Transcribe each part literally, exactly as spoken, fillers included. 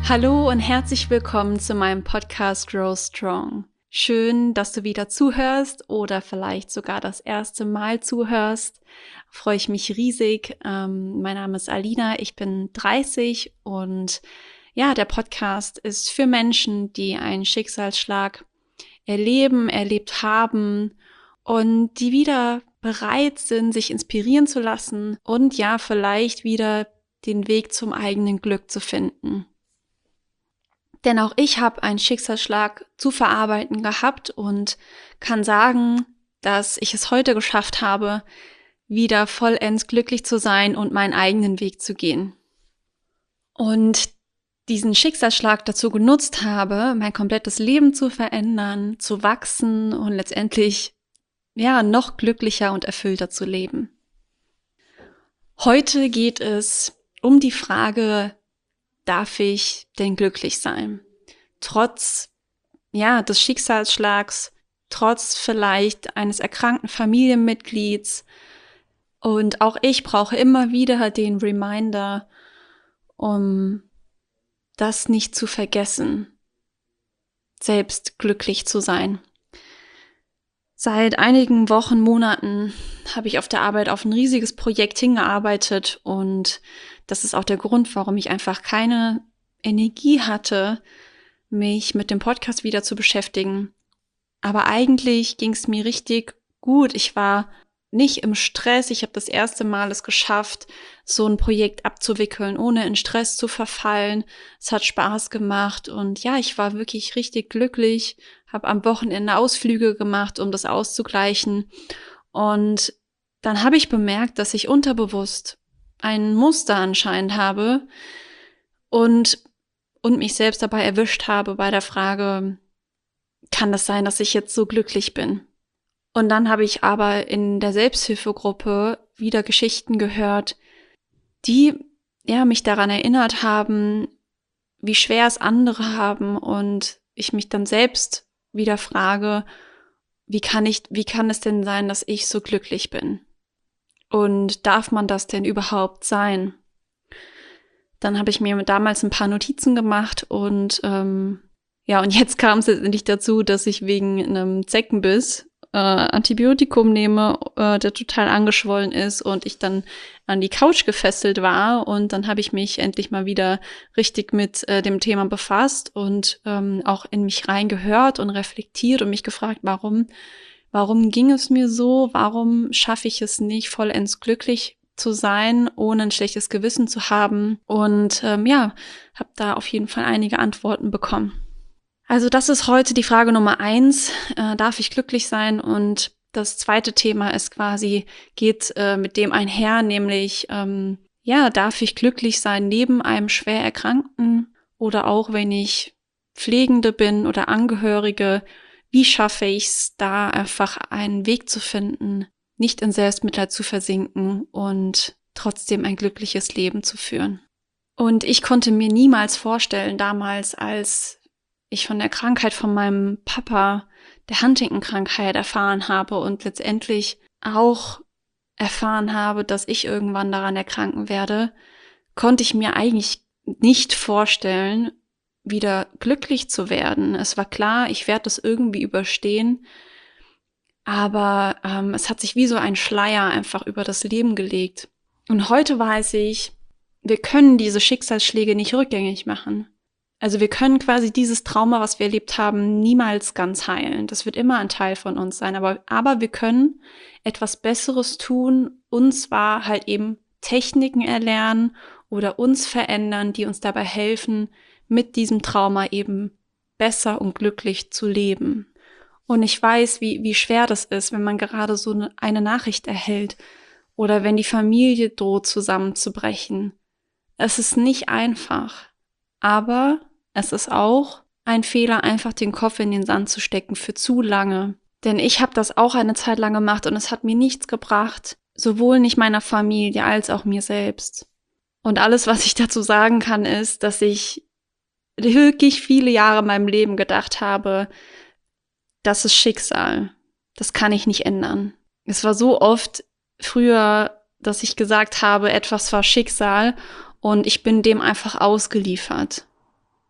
Hallo und herzlich willkommen zu meinem Podcast Grow Strong. Schön, dass du wieder zuhörst oder vielleicht sogar das erste Mal zuhörst. Freue ich mich riesig. Ähm, mein Name ist Alina, ich bin dreißig und ja, der Podcast ist für Menschen, die einen Schicksalsschlag erleben, erlebt haben und die wieder bereit sind, sich inspirieren zu lassen und ja, vielleicht wieder den Weg zum eigenen Glück zu finden. Denn auch ich habe einen Schicksalsschlag zu verarbeiten gehabt und kann sagen, dass ich es heute geschafft habe, wieder vollends glücklich zu sein und meinen eigenen Weg zu gehen. Und diesen Schicksalsschlag dazu genutzt habe, mein komplettes Leben zu verändern, zu wachsen und letztendlich ja noch glücklicher und erfüllter zu leben. Heute geht es um die Frage, darf ich denn glücklich sein? Trotz, ja, des Schicksalsschlags, trotz vielleicht eines erkrankten Familienmitglieds. Und auch ich brauche immer wieder den Reminder, um das nicht zu vergessen, selbst glücklich zu sein. Seit einigen Wochen, Monaten habe ich auf der Arbeit auf ein riesiges Projekt hingearbeitet und das ist auch der Grund, warum ich einfach keine Energie hatte, mich mit dem Podcast wieder zu beschäftigen. Aber eigentlich ging es mir richtig gut. Ich war nicht im Stress. Ich habe das erste Mal es geschafft, so ein Projekt abzuwickeln, ohne in Stress zu verfallen. Es hat Spaß gemacht und ja, ich war wirklich richtig glücklich, habe am Wochenende Ausflüge gemacht, um das auszugleichen. Und dann habe ich bemerkt, dass ich unterbewusst ein Muster anscheinend habe und, und mich selbst dabei erwischt habe bei der Frage, kann das sein, dass ich jetzt so glücklich bin? Und dann habe ich aber in der Selbsthilfegruppe wieder Geschichten gehört, die ja mich daran erinnert haben, wie schwer es andere haben und ich mich dann selbst wieder frage, wie kann ich, wie kann es denn sein, dass ich so glücklich bin? Und darf man das denn überhaupt sein? Dann habe ich mir damals ein paar Notizen gemacht und ähm, ja, und jetzt kam es letztendlich dazu, dass ich wegen einem Zeckenbiss äh, Antibiotikum nehme, äh, der total angeschwollen ist und ich dann an die Couch gefesselt war und dann habe ich mich endlich mal wieder richtig mit äh, dem Thema befasst und ähm, auch in mich reingehört und reflektiert und mich gefragt, warum, warum ging es mir so? Warum schaffe ich es nicht, vollends glücklich zu sein, ohne ein schlechtes Gewissen zu haben? Und ähm, ja, habe da auf jeden Fall einige Antworten bekommen. Also das ist heute die Frage Nummer eins. Äh, darf ich glücklich sein? Und das zweite Thema ist quasi, geht äh, mit dem einher, nämlich, ähm, ja, darf ich glücklich sein neben einem schwer Erkrankten oder auch wenn ich Pflegende bin oder Angehörige? Wie schaffe ich es, da einfach einen Weg zu finden, nicht in Selbstmitleid zu versinken und trotzdem ein glückliches Leben zu führen? Und ich konnte mir niemals vorstellen, damals, als ich von der Krankheit von meinem Papa, der Huntington-Krankheit, erfahren habe und letztendlich auch erfahren habe, dass ich irgendwann daran erkranken werde, konnte ich mir eigentlich nicht vorstellen, wieder glücklich zu werden. Es war klar, ich werde das irgendwie überstehen, aber ähm, es hat sich wie so ein Schleier einfach über das Leben gelegt. Und heute weiß ich, wir können diese Schicksalsschläge nicht rückgängig machen. Also wir können quasi dieses Trauma, was wir erlebt haben, niemals ganz heilen. Das wird immer ein Teil von uns sein. Aber, aber wir können etwas Besseres tun, und zwar halt eben Techniken erlernen oder uns verändern, die uns dabei helfen, mit diesem Trauma eben besser und glücklich zu leben. Und ich weiß, wie, wie schwer das ist, wenn man gerade so eine, eine Nachricht erhält oder wenn die Familie droht zusammenzubrechen. Es ist nicht einfach. Aber es ist auch ein Fehler, einfach den Kopf in den Sand zu stecken für zu lange. Denn ich habe das auch eine Zeit lang gemacht und es hat mir nichts gebracht, sowohl nicht meiner Familie als auch mir selbst. Und alles, was ich dazu sagen kann, ist, dass ich wirklich viele Jahre in meinem Leben gedacht habe, das ist Schicksal. Das kann ich nicht ändern. Es war so oft früher, dass ich gesagt habe, etwas war Schicksal und ich bin dem einfach ausgeliefert.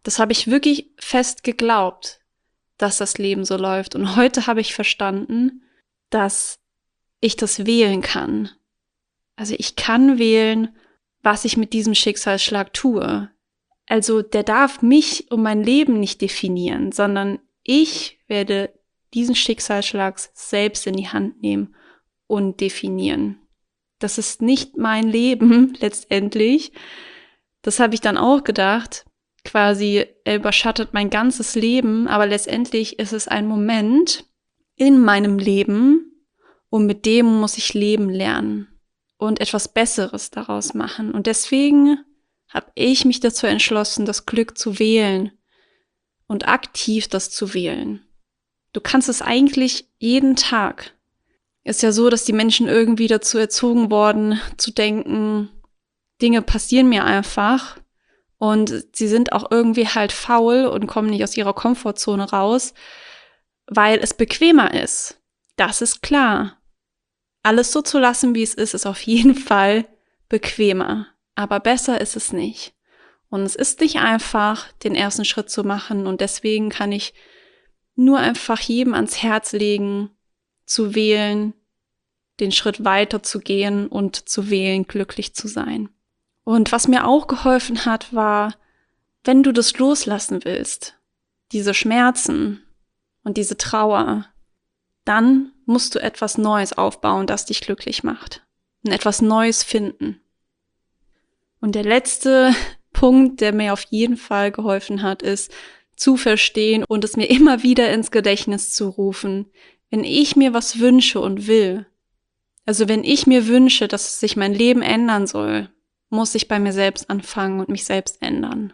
Das habe ich wirklich fest geglaubt, dass das Leben so läuft. Und heute habe ich verstanden, dass ich das wählen kann. Also ich kann wählen, was ich mit diesem Schicksalsschlag tue. Also der darf mich und mein Leben nicht definieren, sondern ich werde diesen Schicksalsschlag selbst in die Hand nehmen und definieren. Das ist nicht mein Leben letztendlich. Das habe ich dann auch gedacht. Quasi, er überschattet mein ganzes Leben, aber letztendlich ist es ein Moment in meinem Leben und mit dem muss ich leben lernen und etwas Besseres daraus machen. Und deswegen habe ich mich dazu entschlossen, das Glück zu wählen und aktiv das zu wählen. Du kannst es eigentlich jeden Tag. Ist ja so, dass die Menschen irgendwie dazu erzogen worden, zu denken, Dinge passieren mir einfach. Und sie sind auch irgendwie halt faul und kommen nicht aus ihrer Komfortzone raus, weil es bequemer ist. Das ist klar. Alles so zu lassen, wie es ist, ist auf jeden Fall bequemer. Aber besser ist es nicht. Und es ist nicht einfach, den ersten Schritt zu machen. Und deswegen kann ich nur einfach jedem ans Herz legen, zu wählen, den Schritt weiter zu gehen und zu wählen, glücklich zu sein. Und was mir auch geholfen hat, war, wenn du das loslassen willst, diese Schmerzen und diese Trauer, dann musst du etwas Neues aufbauen, das dich glücklich macht. Und etwas Neues finden. Und der letzte Punkt, der mir auf jeden Fall geholfen hat, ist, zu verstehen und es mir immer wieder ins Gedächtnis zu rufen, wenn ich mir was wünsche und will, also wenn ich mir wünsche, dass sich mein Leben ändern soll, muss ich bei mir selbst anfangen und mich selbst ändern.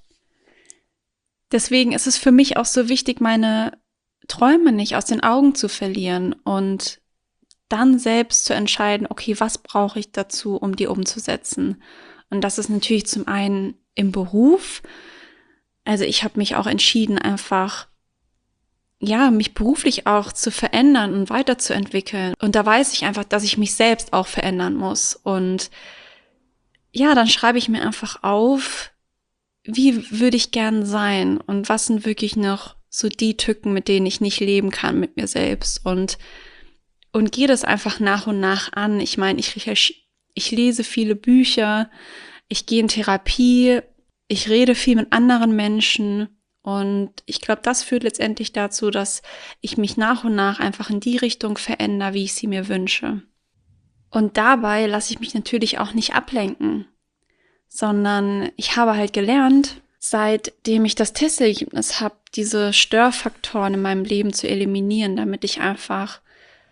Deswegen ist es für mich auch so wichtig, meine Träume nicht aus den Augen zu verlieren und dann selbst zu entscheiden, okay, was brauche ich dazu, um die umzusetzen? Und das ist natürlich zum einen im Beruf. Also ich habe mich auch entschieden, einfach, ja, mich beruflich auch zu verändern und weiterzuentwickeln. Und da weiß ich einfach, dass ich mich selbst auch verändern muss. Und ja, dann schreibe ich mir einfach auf, wie würde ich gern sein und was sind wirklich noch so die Tücken, mit denen ich nicht leben kann mit mir selbst und und gehe das einfach nach und nach an. Ich meine, ich, ich lese viele Bücher, ich gehe in Therapie, ich rede viel mit anderen Menschen und ich glaube, das führt letztendlich dazu, dass ich mich nach und nach einfach in die Richtung verändere, wie ich sie mir wünsche. Und dabei lasse ich mich natürlich auch nicht ablenken, sondern ich habe halt gelernt, seitdem ich das Testergebnis habe, diese Störfaktoren in meinem Leben zu eliminieren, damit ich einfach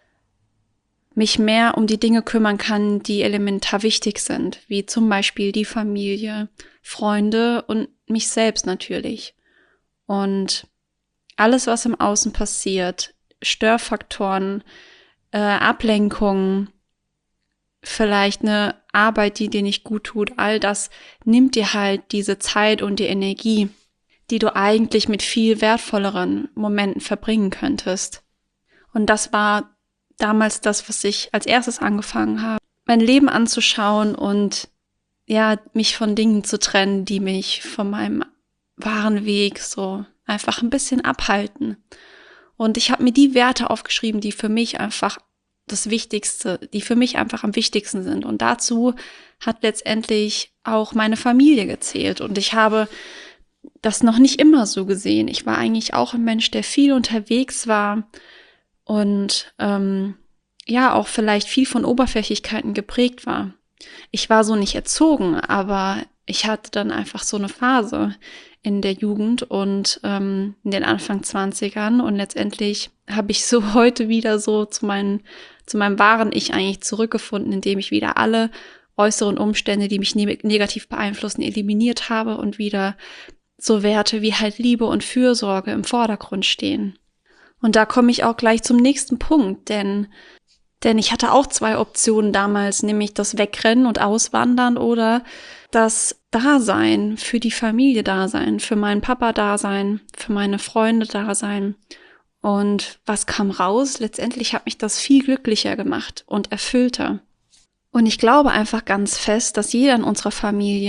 mich mehr um die Dinge kümmern kann, die elementar wichtig sind, wie zum Beispiel die Familie, Freunde und mich selbst natürlich. Und alles, was im Außen passiert, Störfaktoren, äh, Ablenkungen, vielleicht eine Arbeit, die dir nicht gut tut, all das nimmt dir halt diese Zeit und die Energie, die du eigentlich mit viel wertvolleren Momenten verbringen könntest. Und das war damals das, was ich als erstes angefangen habe, mein Leben anzuschauen und ja, mich von Dingen zu trennen, die mich von meinem wahren Weg so einfach ein bisschen abhalten. Und ich habe mir die Werte aufgeschrieben, die für mich einfach das Wichtigste, die für mich einfach am wichtigsten sind. Und dazu hat letztendlich auch meine Familie gezählt. Und ich habe das noch nicht immer so gesehen. Ich war eigentlich auch ein Mensch, der viel unterwegs war und ähm, ja, auch vielleicht viel von Oberflächlichkeiten geprägt war. Ich war so nicht erzogen, aber ich hatte dann einfach so eine Phase in der Jugend und ähm, in den Anfang zwanzigern und letztendlich habe ich so heute wieder so zu meinen zu meinem wahren Ich eigentlich zurückgefunden, indem ich wieder alle äußeren Umstände, die mich ne- negativ beeinflussen, eliminiert habe und wieder so Werte wie halt Liebe und Fürsorge im Vordergrund stehen. Und da komme ich auch gleich zum nächsten Punkt, denn denn ich hatte auch zwei Optionen damals, nämlich das Wegrennen und Auswandern oder das Dasein, für die Familie Dasein, für meinen Papa Dasein, für meine Freunde Dasein. Und was kam raus? Letztendlich hat mich das viel glücklicher gemacht und erfüllter. Und ich glaube einfach ganz fest, dass jeder in unserer Familie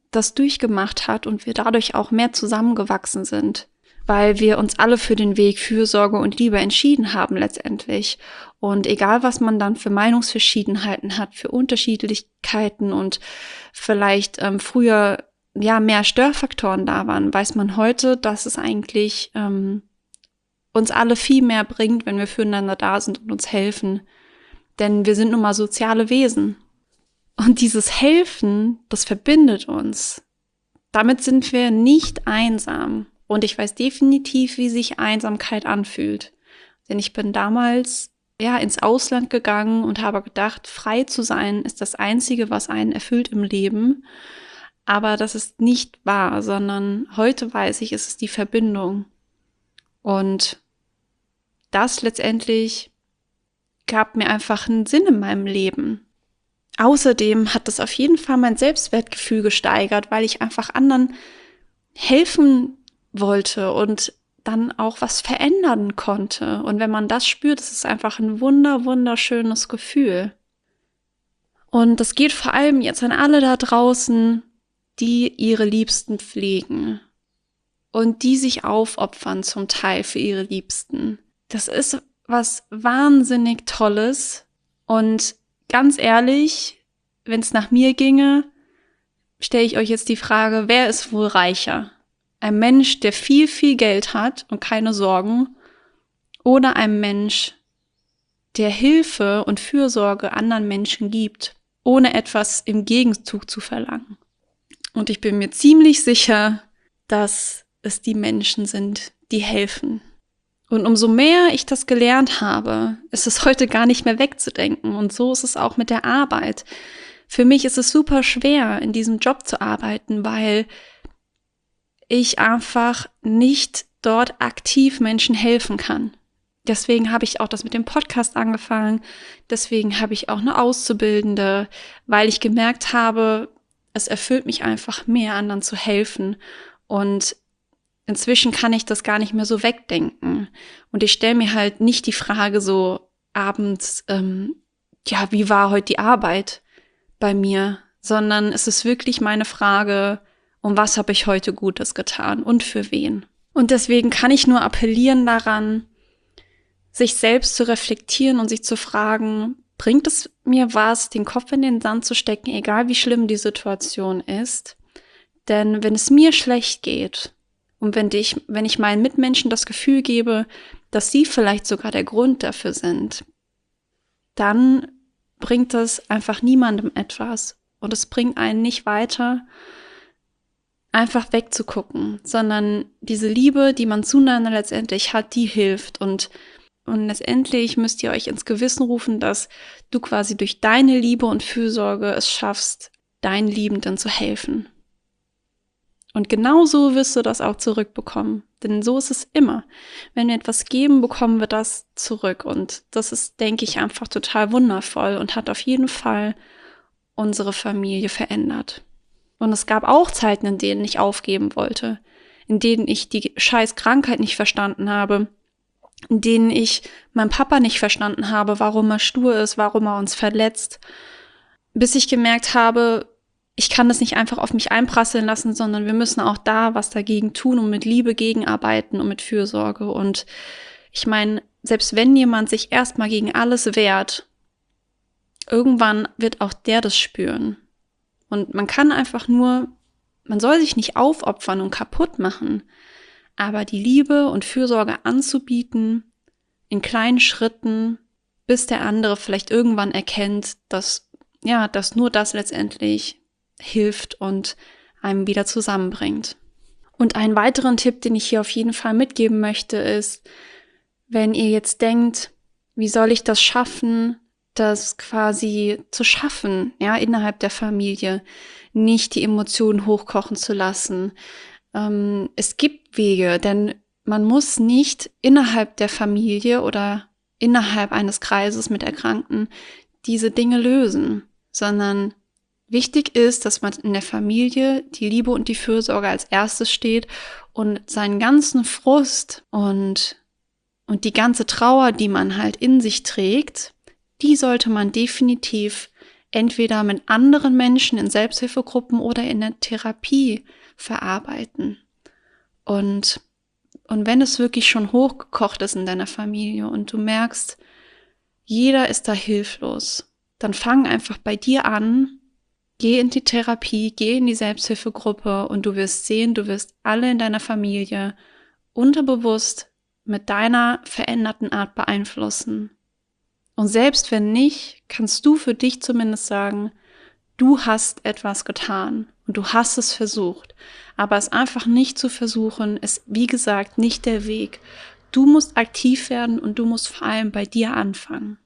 das durchgemacht hat und wir dadurch auch mehr zusammengewachsen sind, weil wir uns alle für den Weg Fürsorge und Liebe entschieden haben letztendlich. Und egal, was man dann für Meinungsverschiedenheiten hat, für Unterschiedlichkeiten und vielleicht ähm, früher ja mehr Störfaktoren da waren, weiß man heute, dass es eigentlich ähm, uns alle viel mehr bringt, wenn wir füreinander da sind und uns helfen. Denn wir sind nun mal soziale Wesen. Und dieses Helfen, das verbindet uns. Damit sind wir nicht einsam. Und ich weiß definitiv, wie sich Einsamkeit anfühlt. Denn ich bin damals ja ins Ausland gegangen und habe gedacht, frei zu sein ist das Einzige, was einen erfüllt im Leben. Aber das ist nicht wahr, sondern heute weiß ich, es ist die Verbindung. Und das letztendlich gab mir einfach einen Sinn in meinem Leben. Außerdem hat das auf jeden Fall mein Selbstwertgefühl gesteigert, weil ich einfach anderen helfen wollte und dann auch was verändern konnte. Und wenn man das spürt, ist es einfach ein wunder, wunderschönes Gefühl. Und das geht vor allem jetzt an alle da draußen, die ihre Liebsten pflegen und die sich aufopfern zum Teil für ihre Liebsten. Das ist was wahnsinnig Tolles und ganz ehrlich, wenn es nach mir ginge, stelle ich euch jetzt die Frage, wer ist wohl reicher? Ein Mensch, der viel, viel Geld hat und keine Sorgen, oder ein Mensch, der Hilfe und Fürsorge anderen Menschen gibt, ohne etwas im Gegenzug zu verlangen. Und ich bin mir ziemlich sicher, dass es die Menschen sind, die helfen. Und umso mehr ich das gelernt habe, ist es heute gar nicht mehr wegzudenken. Und so ist es auch mit der Arbeit. Für mich ist es super schwer, in diesem Job zu arbeiten, weil ich einfach nicht dort aktiv Menschen helfen kann. Deswegen habe ich auch das mit dem Podcast angefangen. Deswegen habe ich auch eine Auszubildende, weil ich gemerkt habe, es erfüllt mich einfach mehr, anderen zu helfen. Und inzwischen kann ich das gar nicht mehr so wegdenken. Und ich stelle mir halt nicht die Frage so abends, ähm, ja, wie war heute die Arbeit bei mir? Sondern es ist wirklich meine Frage, um was habe ich heute Gutes getan und für wen? Und deswegen kann ich nur appellieren daran, sich selbst zu reflektieren und sich zu fragen, bringt es mir was, den Kopf in den Sand zu stecken, egal wie schlimm die Situation ist? Denn wenn es mir schlecht geht, und wenn ich, wenn ich meinen Mitmenschen das Gefühl gebe, dass sie vielleicht sogar der Grund dafür sind, dann bringt das einfach niemandem etwas. Und es bringt einen nicht weiter, einfach wegzugucken, sondern diese Liebe, die man zueinander letztendlich hat, die hilft. Und, und letztendlich müsst ihr euch ins Gewissen rufen, dass du quasi durch deine Liebe und Fürsorge es schaffst, deinen Liebenden zu helfen. Und genau so wirst du das auch zurückbekommen. Denn so ist es immer. Wenn wir etwas geben, bekommen wir das zurück. Und das ist, denke ich, einfach total wundervoll und hat auf jeden Fall unsere Familie verändert. Und es gab auch Zeiten, in denen ich aufgeben wollte, in denen ich die scheiß Krankheit nicht verstanden habe, in denen ich meinen Papa nicht verstanden habe, warum er stur ist, warum er uns verletzt, bis ich gemerkt habe, ich kann das nicht einfach auf mich einprasseln lassen, sondern wir müssen auch da was dagegen tun und mit Liebe gegenarbeiten und mit Fürsorge. Und ich meine, selbst wenn jemand sich erstmal gegen alles wehrt, irgendwann wird auch der das spüren. Und man kann einfach nur, man soll sich nicht aufopfern und kaputt machen, aber die Liebe und Fürsorge anzubieten, in kleinen Schritten, bis der andere vielleicht irgendwann erkennt, dass, ja, dass nur das letztendlich hilft und einem wieder zusammenbringt. Und einen weiteren Tipp, den ich hier auf jeden Fall mitgeben möchte, ist, wenn ihr jetzt denkt, wie soll ich das schaffen, das quasi zu schaffen, ja, innerhalb der Familie, nicht die Emotionen hochkochen zu lassen. Ähm, es gibt Wege, denn man muss nicht innerhalb der Familie oder innerhalb eines Kreises mit Erkrankten diese Dinge lösen, sondern wichtig ist, dass man in der Familie die Liebe und die Fürsorge als erstes steht und seinen ganzen Frust und, und die ganze Trauer, die man halt in sich trägt, die sollte man definitiv entweder mit anderen Menschen in Selbsthilfegruppen oder in der Therapie verarbeiten. Und, und wenn es wirklich schon hochgekocht ist in deiner Familie und du merkst, jeder ist da hilflos, dann fang einfach bei dir an, geh in die Therapie, geh in die Selbsthilfegruppe und du wirst sehen, du wirst alle in deiner Familie unterbewusst mit deiner veränderten Art beeinflussen. Und selbst wenn nicht, kannst du für dich zumindest sagen, du hast etwas getan und du hast es versucht. Aber es einfach nicht zu versuchen, ist, wie gesagt, nicht der Weg. Du musst aktiv werden und du musst vor allem bei dir anfangen.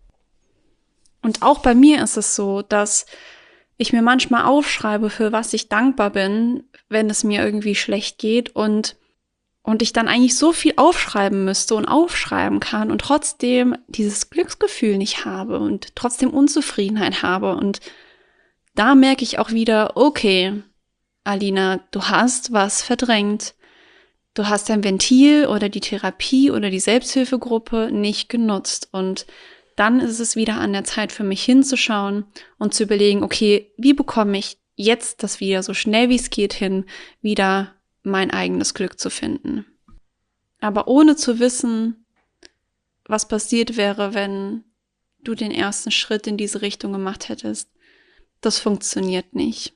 Und auch bei mir ist es so, dass ich mir manchmal aufschreibe, für was ich dankbar bin, wenn es mir irgendwie schlecht geht und Und ich dann eigentlich so viel aufschreiben müsste und aufschreiben kann und trotzdem dieses Glücksgefühl nicht habe und trotzdem Unzufriedenheit habe. Und da merke ich auch wieder, okay, Alina, du hast was verdrängt. Du hast dein Ventil oder die Therapie oder die Selbsthilfegruppe nicht genutzt. Und dann ist es wieder an der Zeit für mich hinzuschauen und zu überlegen, okay, wie bekomme ich jetzt das wieder so schnell wie es geht hin, wieder mein eigenes Glück zu finden. Aber ohne zu wissen, was passiert wäre, wenn du den ersten Schritt in diese Richtung gemacht hättest, das funktioniert nicht.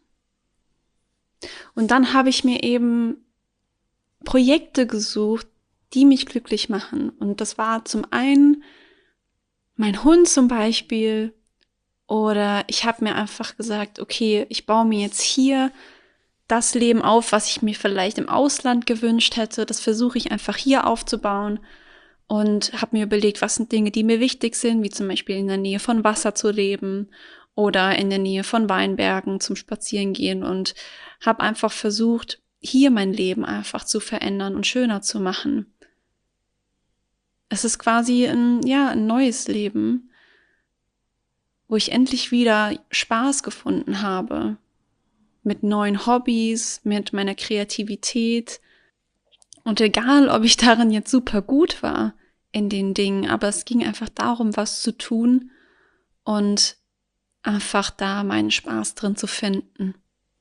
Und dann habe ich mir eben Projekte gesucht, die mich glücklich machen. Und das war zum einen mein Hund zum Beispiel, oder ich habe mir einfach gesagt, okay, ich baue mir jetzt hier das Leben auf, was ich mir vielleicht im Ausland gewünscht hätte. Das versuche ich einfach hier aufzubauen und habe mir überlegt, was sind Dinge, die mir wichtig sind, wie zum Beispiel in der Nähe von Wasser zu leben oder in der Nähe von Weinbergen zum Spazierengehen und habe einfach versucht, hier mein Leben einfach zu verändern und schöner zu machen. Es ist quasi ein, ja, ein neues Leben, wo ich endlich wieder Spaß gefunden habe. Mit neuen Hobbys, mit meiner Kreativität. Und egal, ob ich darin jetzt super gut war in den Dingen, aber es ging einfach darum, was zu tun und einfach da meinen Spaß drin zu finden.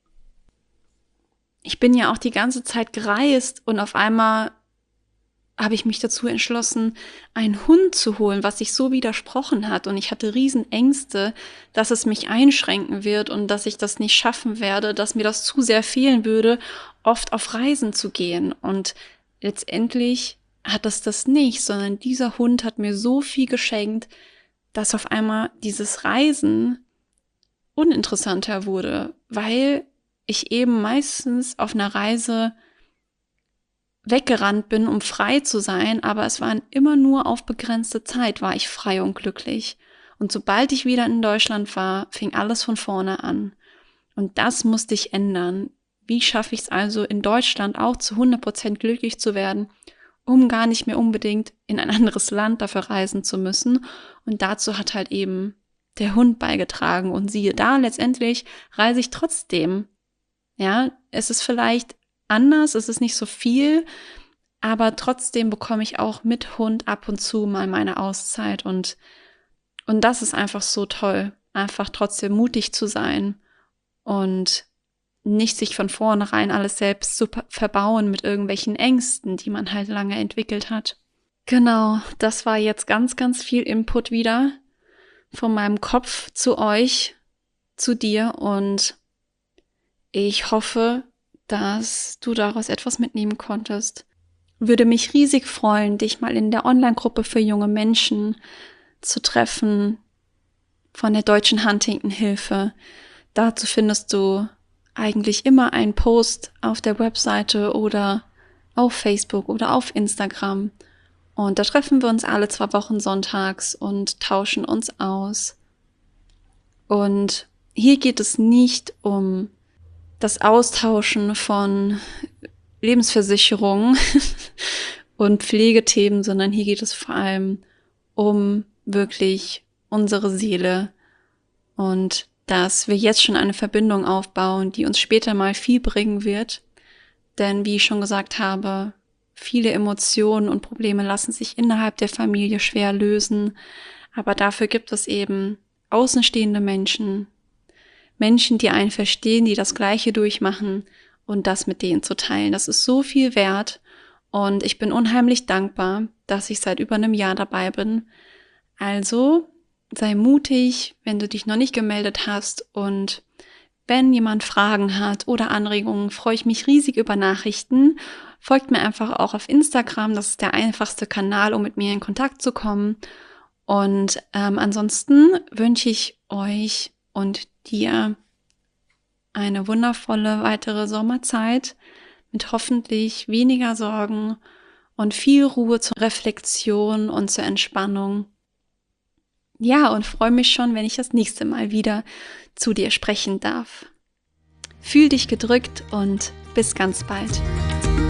Ich bin ja auch die ganze Zeit gereist und auf einmal habe ich mich dazu entschlossen, einen Hund zu holen, was sich so widersprochen hat. Und ich hatte riesen Ängste, dass es mich einschränken wird und dass ich das nicht schaffen werde, dass mir das zu sehr fehlen würde, oft auf Reisen zu gehen. Und letztendlich hat es das nicht, sondern dieser Hund hat mir so viel geschenkt, dass auf einmal dieses Reisen uninteressanter wurde, weil ich eben meistens auf einer Reise weggerannt bin, um frei zu sein, aber es waren immer nur auf begrenzte Zeit, war ich frei und glücklich. Und sobald ich wieder in Deutschland war, fing alles von vorne an. Und das musste ich ändern. Wie schaffe ich es also, in Deutschland auch zu hundert Prozent glücklich zu werden, um gar nicht mehr unbedingt in ein anderes Land dafür reisen zu müssen? Und dazu hat halt eben der Hund beigetragen. Und siehe da, letztendlich reise ich trotzdem. Ja, es ist vielleicht anders, es ist nicht so viel, aber trotzdem bekomme ich auch mit Hund ab und zu mal meine Auszeit und, und das ist einfach so toll, einfach trotzdem mutig zu sein und nicht sich von vornherein alles selbst zu verbauen mit irgendwelchen Ängsten, die man halt lange entwickelt hat. Genau, das war jetzt ganz, ganz viel Input wieder von meinem Kopf zu euch, zu dir und ich hoffe, dass du daraus etwas mitnehmen konntest. Würde mich riesig freuen, dich mal in der Online-Gruppe für junge Menschen zu treffen von der Deutschen Huntington-Hilfe. Dazu findest du eigentlich immer einen Post auf der Webseite oder auf Facebook oder auf Instagram. Und da treffen wir uns alle zwei Wochen sonntags und tauschen uns aus. Und hier geht es nicht um das Austauschen von Lebensversicherungen und Pflegethemen, sondern hier geht es vor allem um wirklich unsere Seele und dass wir jetzt schon eine Verbindung aufbauen, die uns später mal viel bringen wird. Denn wie ich schon gesagt habe, viele Emotionen und Probleme lassen sich innerhalb der Familie schwer lösen, aber dafür gibt es eben außenstehende Menschen, Menschen, die einen verstehen, die das Gleiche durchmachen und das mit denen zu teilen. Das ist so viel wert und ich bin unheimlich dankbar, dass ich seit über einem Jahr dabei bin. Also sei mutig, wenn du dich noch nicht gemeldet hast, und wenn jemand Fragen hat oder Anregungen, freue ich mich riesig über Nachrichten. Folgt mir einfach auch auf Instagram, das ist der einfachste Kanal, um mit mir in Kontakt zu kommen. Und ähm, ansonsten wünsche ich euch und dir eine wundervolle weitere Sommerzeit mit hoffentlich weniger Sorgen und viel Ruhe zur Reflexion und zur Entspannung. Ja, und freue mich schon, wenn ich das nächste Mal wieder zu dir sprechen darf. Fühl dich gedrückt und bis ganz bald.